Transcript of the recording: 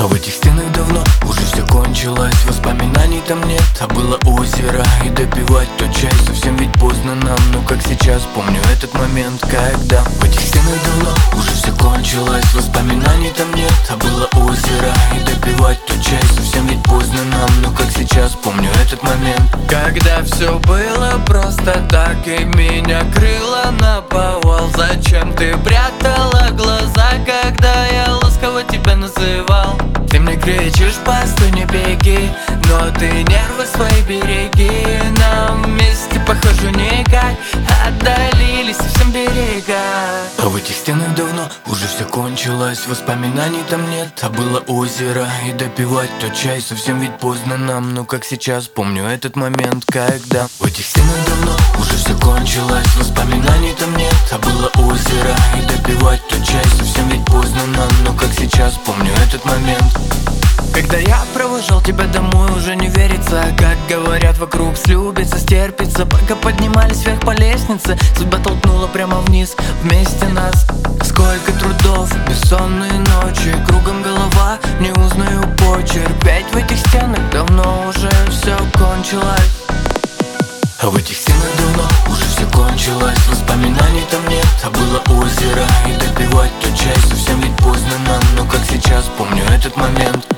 в этих стенах давно уже все кончилось. Воспоминаний там нет, а было озеро. И допивать тот чай совсем ведь поздно нам. Но как сейчас помню этот момент, когда в этих стенах давно уже все кончилось. Воспоминаний там нет, а было озеро. И допивать тот чай совсем ведь поздно нам. Но как сейчас помню этот момент, когда все было просто так и меня крыло наповал. Зачем ты прятала глаза, когда я ласково тебя называл? Ты мне кричишь, постой, не беги, но ты нервы свои береги. Нам вместе, похоже, никак, отдалились совсем берега. А в этих стенах давно уже все кончилось. Воспоминаний там нет, а было озеро. И допивать тот чай совсем ведь поздно нам. Но как сейчас помню этот момент, когда в этих стенах давно уже все кончилось. Воспоминаний там нет, а было озеро. И допивать тот чай совсем ведь поздно нам. Но как сейчас помню этот момент, когда я провожал тебя домой, уже не верится. Как говорят, вокруг слюбится, стерпится. Пока поднимались вверх по лестнице, судьба толкнула прямо вниз вместе нас. Сколько трудов, бессонные ночи, кругом голова, не узнаю почерк. Ведь в этих стенах давно уже все кончилось. А в этих стенах давно уже все кончилось. Воспоминаний там нет, а было озеро. И допивать тот чай совсем ведь поздно нам. Но как сейчас помню этот момент,